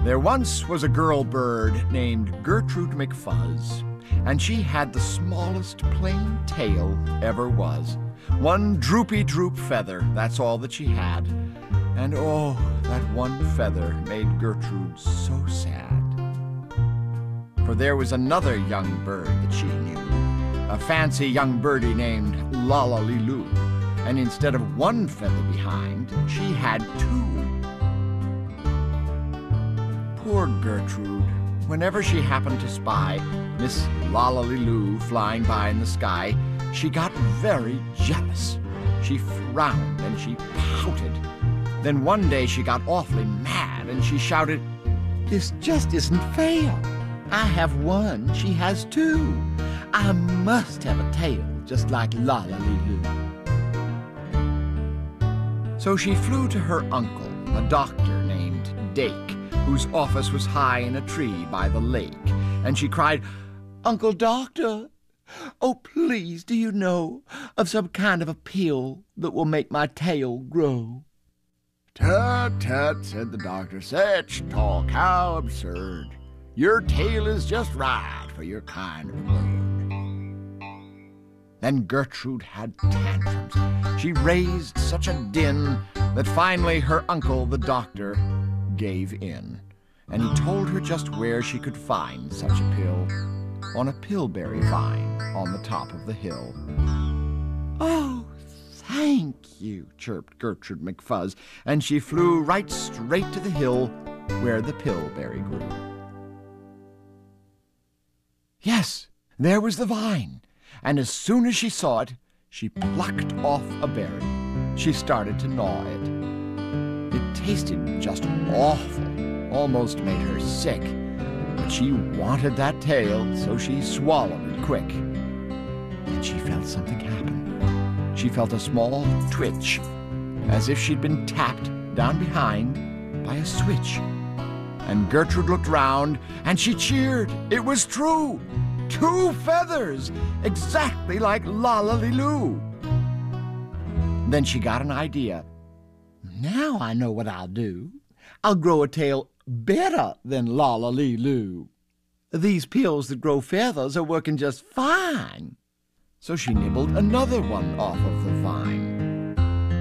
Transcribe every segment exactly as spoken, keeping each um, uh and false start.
There once was a girl bird named Gertrude McFuzz, and she had the smallest plain tail ever was. One droopy droop feather, that's all that she had. And oh, that one feather made Gertrude so sad. For there was another young bird that she knew, a fancy young birdie named Lollaliloo, and instead of one feather behind, she had two. Poor Gertrude, whenever she happened to spy Miss Lollaliloo flying by in the sky, she got very jealous. She frowned and she pouted. Then one day she got awfully mad and she shouted, "This just isn't fair. I have one, she has two. I must have a tail just like Lollaliloo." So she flew to her uncle, a doctor named Dake, whose office was high in a tree by the lake, and she cried, "Uncle Doctor, oh, please, do you know of some kind of a pill that will make my tail grow?" "Tut, tut," said the doctor, "such talk, how absurd. Your tail is just right for your kind of bird." Then Gertrude had tantrums. She raised such a din that finally her uncle, the doctor, gave in, and he told her just where she could find such a pill, on a pillberry vine on the top of the hill. "Oh, thank you," chirped Gertrude McFuzz, and she flew right straight to the hill where the pillberry grew. Yes, there was the vine, and as soon as she saw it, she plucked off a berry. She started to gnaw it. It tasted just awful, almost made her sick, but she wanted that tail, so she swallowed it quick. Then she felt something happen. She felt a small twitch, as if she'd been tapped down behind by a switch. And Gertrude looked round, and she cheered. It was true! Two feathers, exactly like Lollaliloo. Then she got an idea. "Now I know what I'll do. I'll grow a tail better than Lollaliloo. These pills that grow feathers are working just fine." So she nibbled another one off of the vine.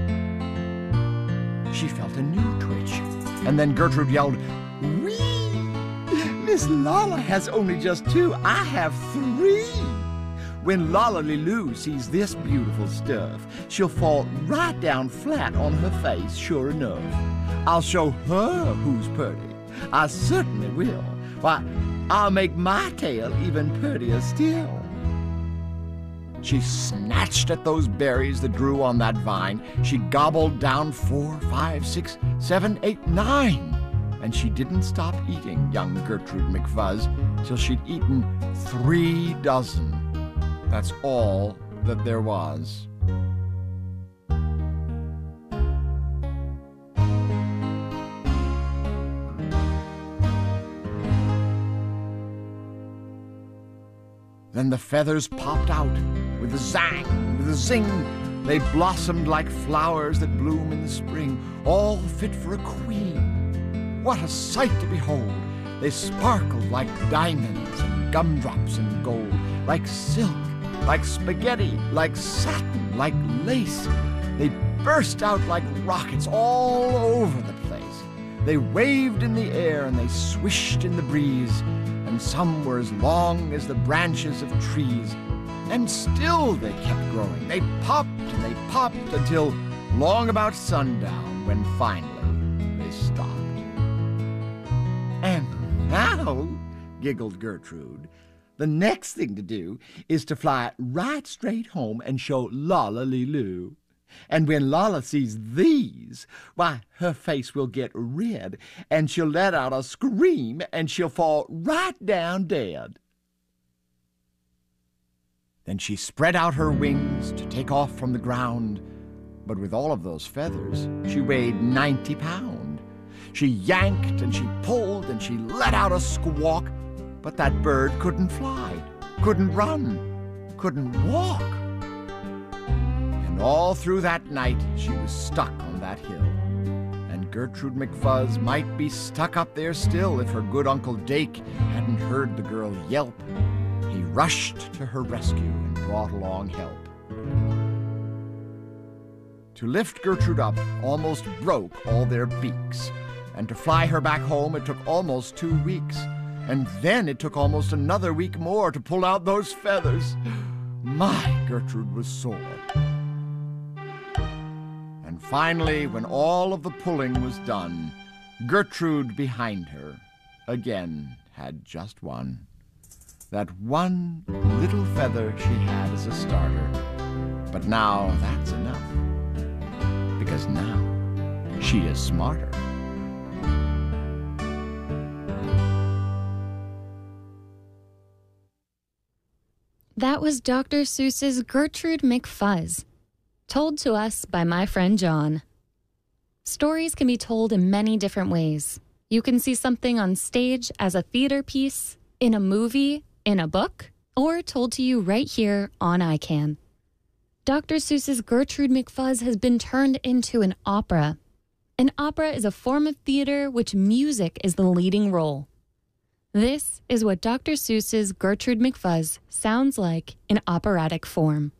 She felt a new twitch, and then Gertrude yelled, "Whee! Miss Lolla has only just two. I have three." When Lollaliloo sees this beautiful stuff, she'll fall right down flat on her face, sure enough. I'll show her who's pretty. I certainly will. Why, I'll make my tail even prettier still. She snatched at those berries that grew on that vine. She gobbled down four, five, six, seven, eight, nine. And she didn't stop eating young Gertrude McFuzz till she'd eaten three dozen. That's all that there was. Then the feathers popped out with a zang, with a zing. They blossomed like flowers that bloom in the spring, all fit for a queen. What a sight to behold! They sparkled like diamonds and gumdrops and gold, like silk, like spaghetti, like satin, like lace. They burst out like rockets all over the place. They waved in the air and they swished in the breeze, and some were as long as the branches of trees. And still they kept growing. They popped and they popped until long about sundown, when finally they stopped. "And now," giggled Gertrude, "the next thing to do is to fly right straight home and show Lollaliloo. And when Lolla sees these, why, her face will get red, and she'll let out a scream, and she'll fall right down dead." Then she spread out her wings to take off from the ground, but with all of those feathers, she weighed ninety pound. She yanked and she pulled and she let out a squawk, but that bird couldn't fly, couldn't run, couldn't walk. And all through that night she was stuck on that hill, and Gertrude McFuzz might be stuck up there still if her good Uncle Dake hadn't heard the girl yelp. He rushed to her rescue and brought along help. To lift Gertrude up almost broke all their beaks, and to fly her back home it took almost two weeks, and then it took almost another week more to pull out those feathers. My, Gertrude was sore. And finally, when all of the pulling was done, Gertrude behind her again had just one. That one little feather she had as a starter. But now that's enough, because now she is smarter. That was Doctor Seuss's Gertrude McFuzz, told to us by my friend John. Stories can be told in many different ways. You can see something on stage as a theater piece, in a movie, in a book, or told to you right here on I CAN. Doctor Seuss's Gertrude McFuzz has been turned into an opera. An opera is a form of theater which music is the leading role. This is what Doctor Seuss's Gertrude McFuzz sounds like in operatic form.